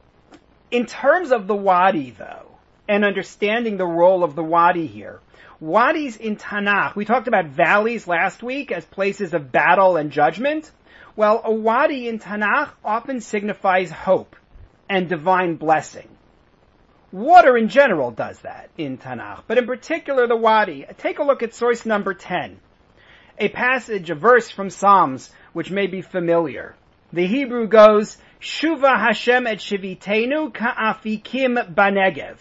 in terms of the wadi, though, and understanding the role of the wadi here, wadis in Tanakh, we talked about valleys last week as places of battle and judgment. Well, a wadi in Tanakh often signifies hope and divine blessing. Water in general does that in Tanakh, but in particular the wadi. Take a look at source number ten, a passage, a verse from Psalms, which may be familiar. The Hebrew goes, Shuva Hashem et shivitenu ka'afikim banegev.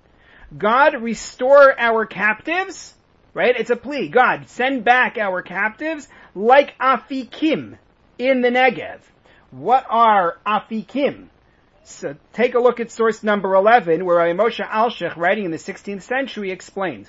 God, restore our captives, right? It's a plea. God, send back our captives like afikim in the Negev. What are afikim? So take a look at source number eleven, where Moshe Alshich, writing in the sixteenth century, explained.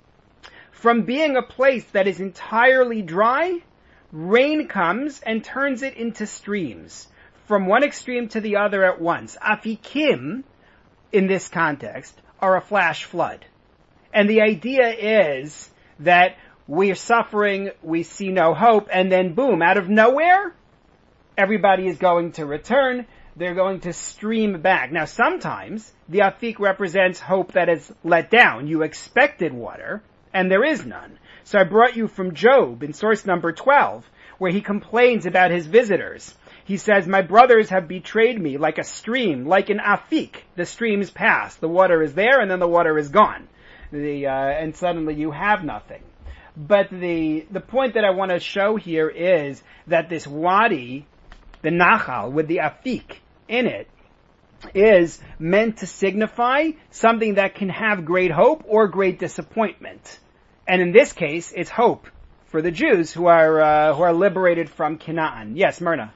From being a place that is entirely dry, rain comes and turns it into streams, from one extreme to the other at once. Afikim, in this context, are a flash flood. And the idea is that we're suffering, we see no hope, and then boom, out of nowhere, everybody is going to return, they're going to stream back. Now sometimes, the afik represents hope that is let down. You expected water, and there is none. So I brought you from Job in source number twelve, where he complains about his visitors. He says, my brothers have betrayed me like a stream, like an afik. The streams pass. The water is there and then the water is gone. The, uh, and suddenly you have nothing. But the, the point that I want to show here is that this wadi, the nachal, with the afik in it, is meant to signify something that can have great hope or great disappointment. And in this case, it's hope for the Jews who are, uh, who are liberated from Canaan. Yes, Myrna.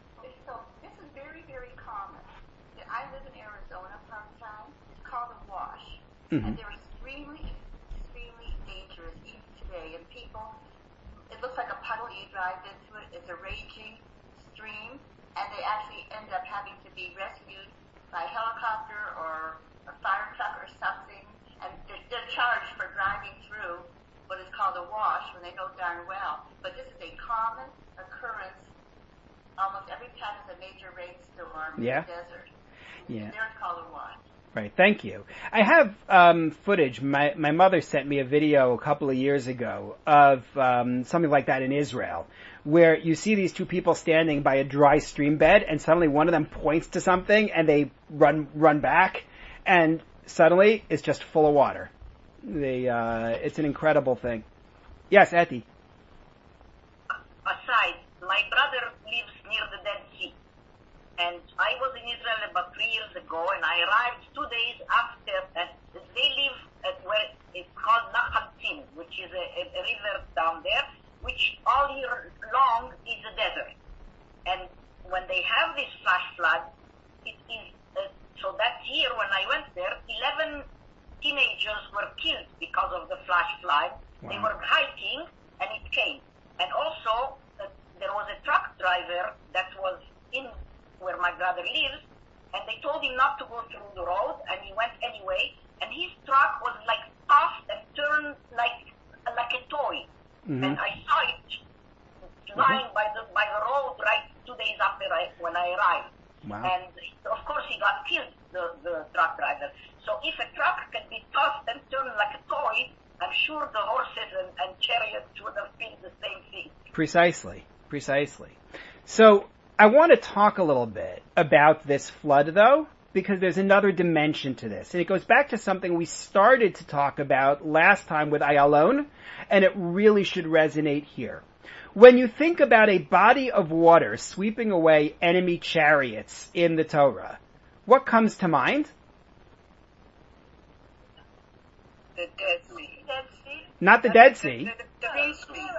Mm-hmm. And they're extremely, extremely dangerous even today. And people, it looks like a puddle, you drive into it, it's a raging stream, and they actually end up having to be rescued by helicopter or a fire truck or something, and they're, they're charged for driving through what is called a wash when they know darn well. But this is a common occurrence almost every time there's a major rainstorm yeah. in the desert. Yeah. There it's called a wash. Right, thank you. I have um, footage. My my mother sent me a video a couple of years ago of um, something like that in Israel, where you see these two people standing by a dry stream bed, and suddenly one of them points to something, and they run run back, and suddenly it's just full of water. They, uh, it's an incredible thing. Yes, Eti. Aside, my brother lives near the Dead Sea. And I was in Israel about three years ago, and I arrived two days after. Uh, they live at where it's called Nachal Tzin, which is a, a, a river down there, which all year long is a desert. And when they have this flash flood, it is uh, so that year when I went there, eleven teenagers were killed because of the flash flood. Wow. They were hiking, and it came. And also, uh, there was a truck driver that was in where my brother lives, and they told him not to go through the road, and he went anyway, and his truck was like tossed and turned like like a toy. Mm-hmm. And I saw it lying mm-hmm. by the by the road right two days after I, when I arrived. Wow. And of course he got killed, the, the truck driver. So if a truck can be tossed and turned like a toy, I'm sure the horses and, and chariots would have been the same thing. Precisely. Precisely. So, I want to talk a little bit about this flood, though, because there's another dimension to this. And it goes back to something we started to talk about last time with Ayalon, and it really should resonate here. When you think about a body of water sweeping away enemy chariots in the Torah, what comes to mind? The Dead Sea. Dead Sea? Not the Dead Sea. The, the, the, the, the,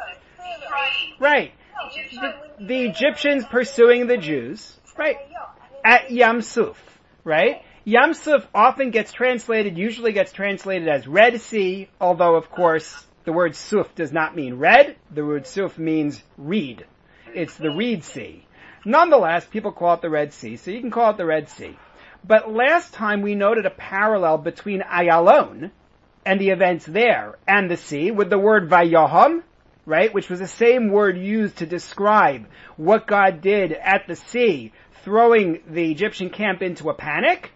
Right. The, the Egyptians pursuing the Jews, right, at Yam Suf, right? Yam Suf often gets translated, usually gets translated as Red Sea, although of course the word Suf does not mean red, the word Suf means reed. It's the Reed Sea. Nonetheless, people call it the Red Sea, so you can call it the Red Sea. But last time we noted a parallel between Ayalon and the events there and the sea with the word Vayaham, right, which was the same word used to describe what God did at the sea, throwing the Egyptian camp into a panic,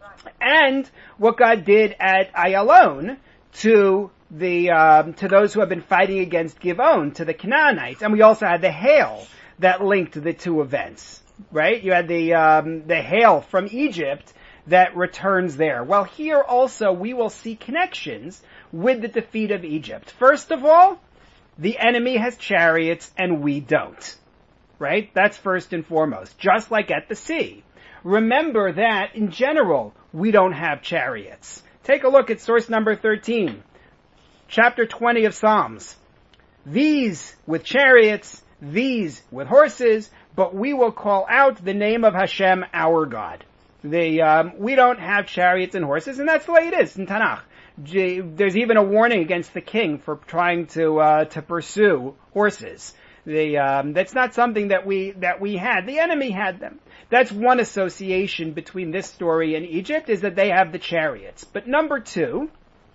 and what God did at Ayalon to the um, to those who have been fighting against Givon, to the Canaanites. And we also had the hail that linked the two events, right? You had the um, the hail from Egypt that returns there. Well, here also we will see connections with the defeat of Egypt. First of all, the enemy has chariots and we don't. Right? That's first and foremost. Just like at the sea. Remember that, in general, we don't have chariots. Take a look at source number thirteen. Chapter twenty of Psalms. These with chariots, these with horses, but we will call out the name of Hashem, our God. The, um, we don't have chariots and horses, and that's the way it is in Tanakh. There's even a warning against the king for trying to uh, to pursue horses. The um, that's not something that we that we had. The enemy had them. That's one association between this story and Egypt, is that they have the chariots. But number two,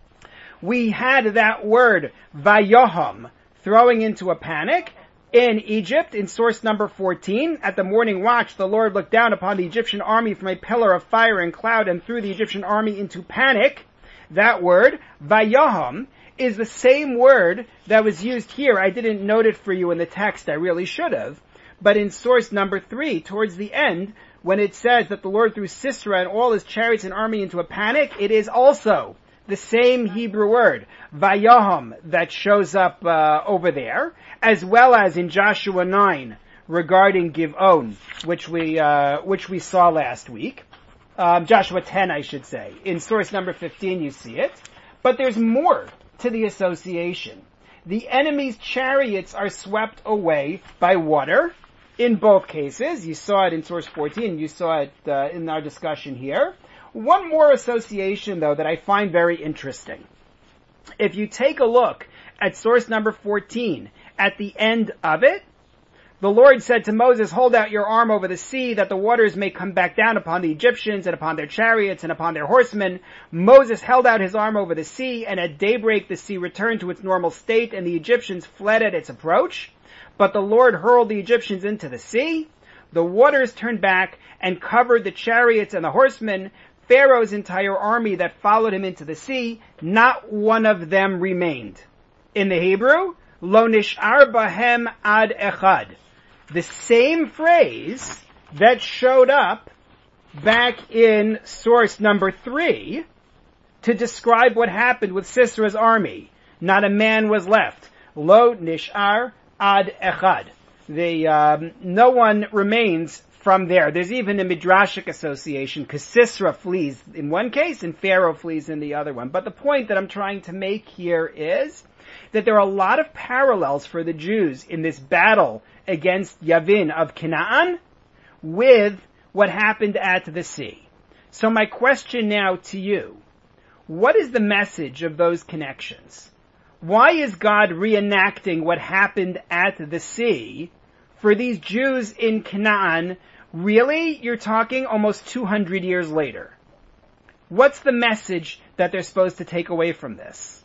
we had that word Vayoham, throwing into a panic. In Egypt, in source number fourteen, at the morning watch, the Lord looked down upon the Egyptian army from a pillar of fire and cloud and threw the Egyptian army into panic. That word, Vayaham, is the same word that was used here. I didn't note it for you in the text, I really should have. But in source number three, towards the end, when it says that the Lord threw Sisera and all his chariots and army into a panic, it is also the same Hebrew word, Vayaham, that shows up uh, over there, as well as in Joshua nine regarding Givon, which we uh, which we saw last week. Um, Joshua ten, I should say. In source number fifteen, you see it. But there's more to the association. The enemy's chariots are swept away by water. In both cases, you saw it in source fourteen. You saw it uh, in our discussion here. One more association, though, that I find very interesting. If you take a look at source number fourteen, at the end of it, the Lord said to Moses, hold out your arm over the sea, that the waters may come back down upon the Egyptians and upon their chariots and upon their horsemen. Moses held out his arm over the sea, and at daybreak the sea returned to its normal state, and the Egyptians fled at its approach. But the Lord hurled the Egyptians into the sea. The waters turned back and covered the chariots and the horsemen. Pharaoh's entire army that followed him into the sea, not one of them remained. In the Hebrew, lo nish'ar bahem ad echad. The same phrase that showed up back in source number three to describe what happened with Sisera's army. Not a man was left. Lo nish'ar ad echad. The, um, no one remains from there. There's even a midrashic association because Sisera flees in one case and Pharaoh flees in the other one. But the point that I'm trying to make here is that there are a lot of parallels for the Jews in this battle against Yavin of Canaan with what happened at the sea. So my question now to you, what is the message of those connections? Why is God reenacting what happened at the sea for these Jews in Canaan? Really, you're talking almost two hundred years later. What's the message that they're supposed to take away from this?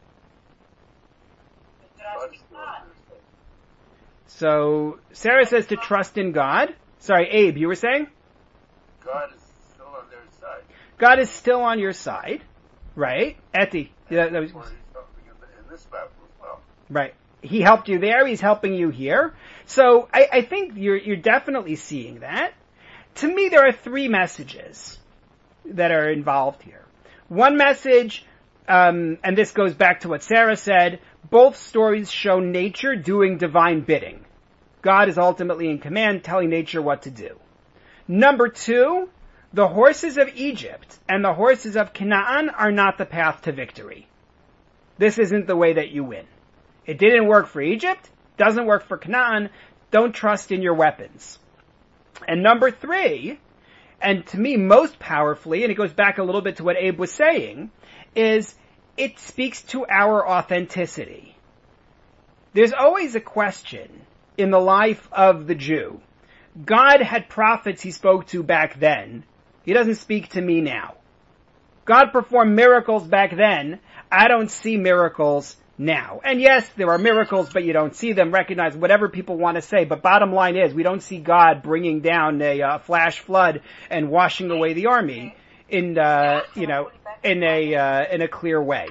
So, Sarah says to trust in God. Sorry, Abe, you were saying? God is still on their side. God is still on your side, right? Eti. That, that was, He's helping in, the, in this battle as well. Right. He helped you there, he's helping you here. So I, I think you're, you're definitely seeing that. To me, there are three messages that are involved here. One message, um, and this goes back to what Sarah said, both stories show nature doing divine bidding. God is ultimately in command, telling nature what to do. Number two, the horses of Egypt and the horses of Canaan are not the path to victory. This isn't the way that you win. It didn't work for Egypt, doesn't work for Canaan. Don't trust in your weapons. And number three, and to me most powerfully, and it goes back a little bit to what Abe was saying, is it speaks to our authenticity. There's always a question in the life of the Jew. God had prophets he spoke to back then. He doesn't speak to me now. God performed miracles back then. I don't see miracles now. And yes, there are miracles, but you don't see them, recognize whatever people want to say. But bottom line is, we don't see God bringing down a uh, flash flood and washing away the army in, uh, you know, in a, uh, in a clear way.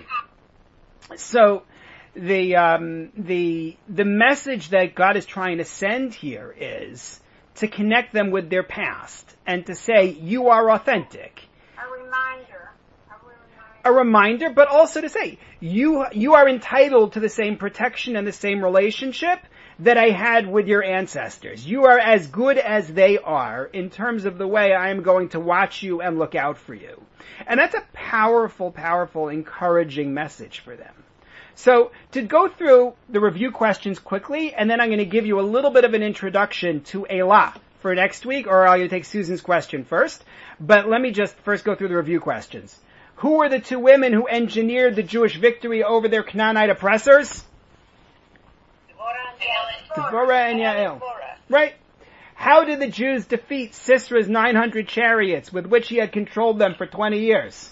So, the, um, the, the message that God is trying to send here is to connect them with their past and to say, you are authentic. A reminder. A reminder, but also to say, you, you are entitled to the same protection and the same relationship that I had with your ancestors. You are as good as they are in terms of the way I am going to watch you and look out for you. And that's a powerful, powerful, encouraging message for them. So, to go through the review questions quickly, and then I'm going to give you a little bit of an introduction to Elah for next week, or I'm going to take Susan's question first. But let me just first go through the review questions. Who were the two women who engineered the Jewish victory over their Canaanite oppressors? Devorah and Yael. Right. How did the Jews defeat Sisera's nine hundred chariots with which he had controlled them for twenty years?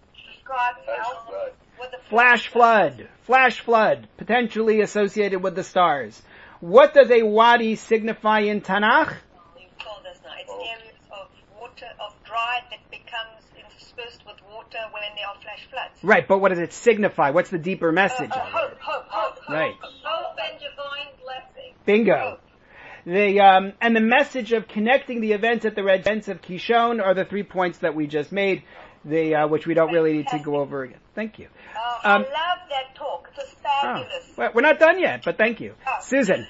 Flash flood. Flash flood. Potentially associated with the stars. What does a wadi signify in Tanakh? You told us now. It's areas of water, of dry that becomes interspersed with water when there are flash floods. Right, but what does it signify? What's the deeper message? Uh, uh, hope, hope, hope, hope. Right. Hope and divine blessing. Bingo. Hope. The, um, and the message of connecting the events at the red events of Kishon are the three points that we just made, the, uh, which we don't really need to go over again. Thank you. Oh, Um, I love that talk. It was fabulous. Oh, well, we're not done yet, but thank you. Oh. Susan.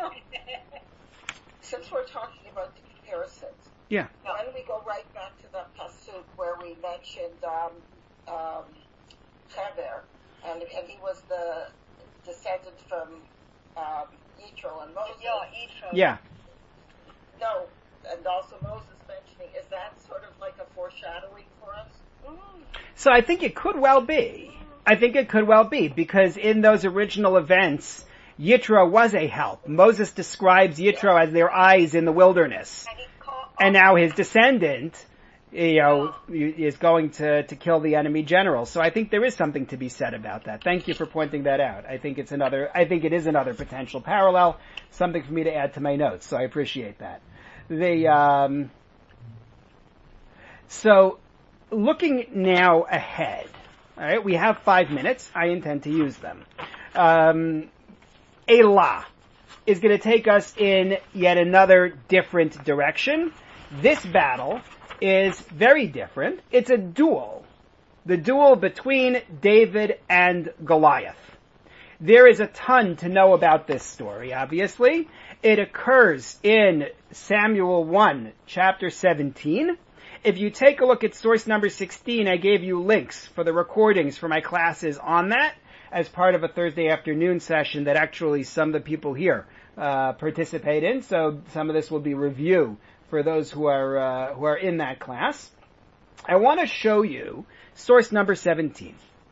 Since we're talking about the comparisons, Yeah. why don't we go right back to that pasuk where we mentioned um, um, Heber, and, and he was the descendant from um, Yitro and Moses. Yeah, Yitro. Yeah. No, and also Moses mentioning, is that sort of like a foreshadowing for us? So I think it could well be. I think it could well be, because in those original events, Yitro was a help. Moses describes Yitro as their eyes in the wilderness. And, he called, And now his descendant, you know, is going to, to kill the enemy general. So I think there is something to be said about that. Thank you for pointing that out. I think it's another, I think it is another potential parallel, something for me to add to my notes. So I appreciate that. The, um, so looking now ahead, all right, we have five minutes. I intend to use them. Um, Elah is going to take us in yet another different direction. This battle is very different. It's a duel. The duel between David and Goliath. There is a ton to know about this story, obviously. It occurs in Samuel one, chapter seventeen. If you take a look at source number sixteen, I gave you links for the recordings for my classes on that as part of a Thursday afternoon session that actually some of the people here uh, participate in. So some of this will be review for those who are uh, who are in that class. I want to show you source number seventeen.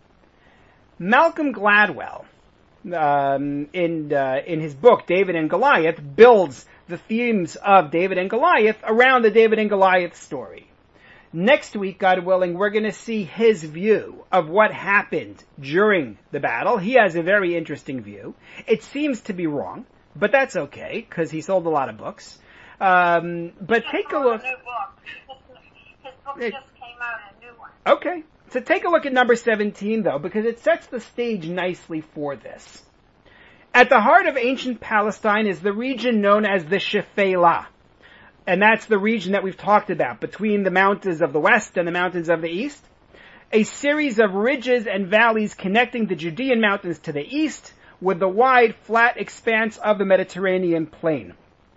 Malcolm Gladwell, um, in uh, in his book David and Goliath, builds the themes of David and Goliath around the David and Goliath story. Next week, God willing, we're going to see his view of what happened during the battle. He has a very interesting view. It seems to be wrong, but that's okay, because he sold a lot of books. Um, but take a look. A new book. His book It, just came out, a new one. okay. So take a look at number seventeen, though, because it sets the stage nicely for this. At the heart of ancient Palestine is the region known as the Shephelah. And that's the region that we've talked about, between the mountains of the west and the mountains of the east. A series of ridges and valleys connecting the Judean mountains to the east with the wide, flat expanse of the Mediterranean plain.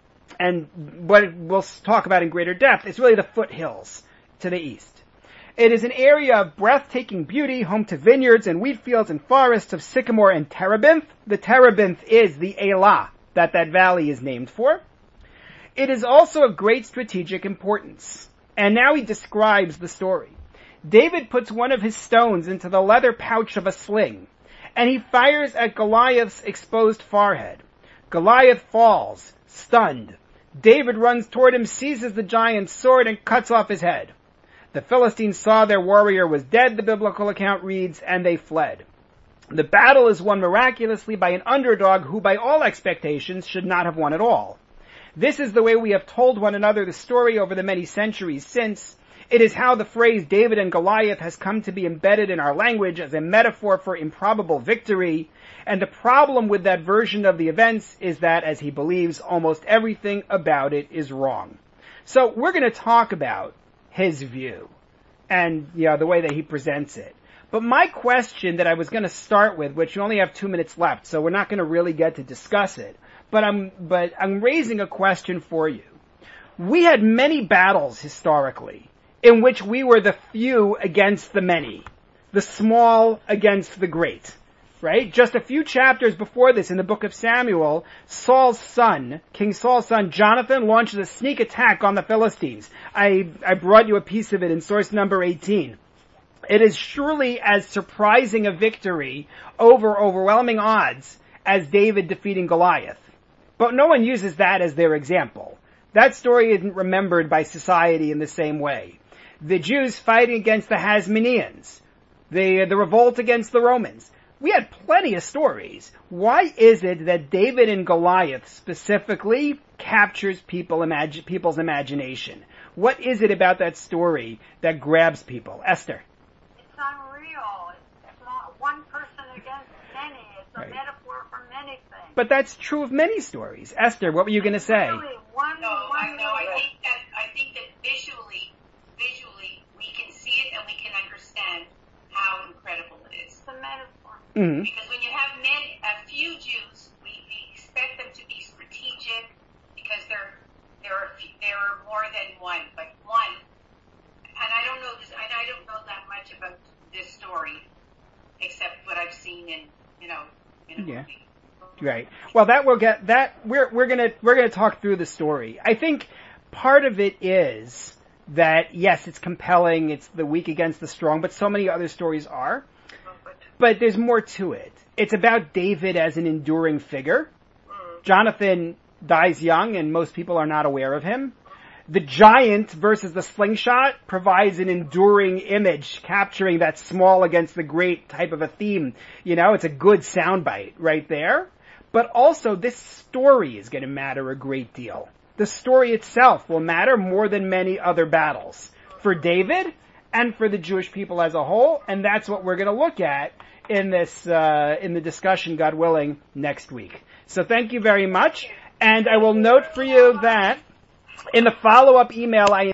And what we'll talk about in greater depth is really the foothills to the east. It is an area of breathtaking beauty, home to vineyards and wheat fields and forests of sycamore and terebinth. The terebinth is the Elah that that valley is named for. It is also of great strategic importance. And now he describes the story. David puts one of his stones into the leather pouch of a sling, and he fires at Goliath's exposed forehead. Goliath falls, stunned. David runs toward him, seizes the giant's sword, and cuts off his head. The Philistines saw their warrior was dead, the biblical account reads, and they fled. The battle is won miraculously by an underdog who, by all expectations, should not have won at all. This is the way we have told one another the story over the many centuries since. It is how the phrase David and Goliath has come to be embedded in our language as a metaphor for improbable victory. And the problem with that version of the events is that, as he believes, almost everything about it is wrong. So we're going to talk about his view and, you know, the way that he presents it. But my question that I was going to start with, which you only have two minutes left, so we're not going to really get to discuss it, but I'm, but I'm raising a question for you. We had many battles historically in which we were the few against the many, the small against the great, right? Just a few chapters before this in the book of Samuel, Saul's son, King Saul's son, Jonathan, launches a sneak attack on the Philistines. I, I brought you a piece of it in source number eighteen. It is surely as surprising a victory over overwhelming odds as David defeating Goliath. But no one uses that as their example. That story isn't remembered by society in the same way. The Jews fighting against the Hasmoneans, the, the revolt against the Romans. We had plenty of stories. Why is it that David and Goliath specifically captures people imagi- people's imagination? What is it about that story that grabs people? Esther? It's unreal. It's not one person against many. It's a Right. metaphor for many things. But that's true of many stories. Esther, what were you going to say? Really, one, No, one I know. I little- think that I think that visually, visually, we can see it and we can understand how incredible it is. It's a metaphor. Mm-hmm. Because when you have many, a few Jews, we, we expect them to be strategic because there there are few, there are more than one, but one. And I don't know this. And I don't know that much about this story, except what I've seen in you know in a Yeah. movie. Right. Well, that will get that we're we're gonna we're gonna talk through the story. I think part of it is that yes, it's compelling. It's the weak against the strong, but so many other stories are. But there's more to it. It's about David as an enduring figure. Jonathan dies young, and most people are not aware of him. The giant versus the slingshot provides an enduring image, capturing that small against the great type of a theme. You know, it's a good soundbite right there. But also, this story is going to matter a great deal. The story itself will matter more than many other battles. For David, and for the Jewish people as a whole, and that's what we're going to look at in this, uh, in the discussion, God willing, next week. So thank you very much, and I will note for you that in the follow-up email I